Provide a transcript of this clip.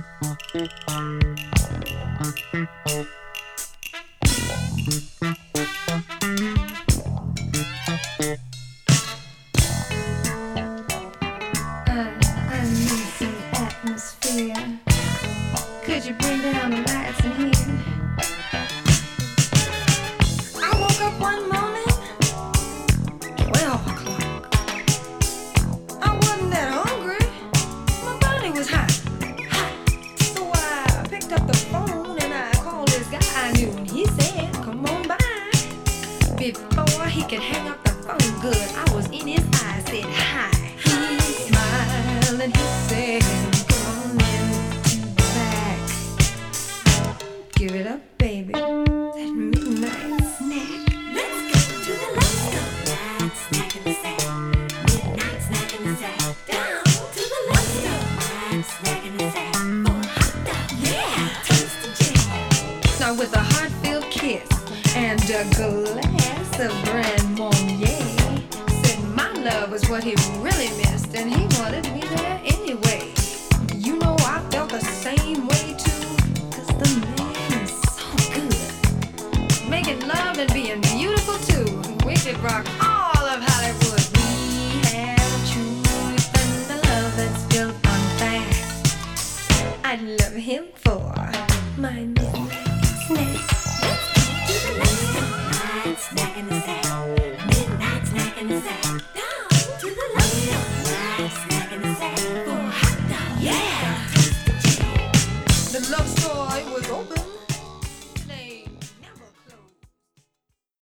I need some atmosphere. Could you bring down the lights in here? I woke up one morning, 12 o'clock. I wasn't that hungry. My body was hot. So I picked up the phone and I called this guy I knew. And he said, come on by. Before he could hang up the phone good, I was in his eyes, said hi. He smiled and he said, come on in to the back. Give it up, baby. That midnight snack. Let's go to the let's go. Night snack in the sack. Midnight snack in the sack. Down to the let's go. Night snack in the sack. For a hot dog. Yeah, taste the jam. Now with a heart-filled kiss and a glass of Grand Marnier, said my love was what he really missed and he wanted me there anyway. You know I felt the same way too, 'cause the man is so good. Making love and being beautiful too. We could rock all of Hollywood. We have truth and a love that's built on facts. I'd love him for my midnight snack. To the let's go. Night snack in the sack. Midnight snack in the sack.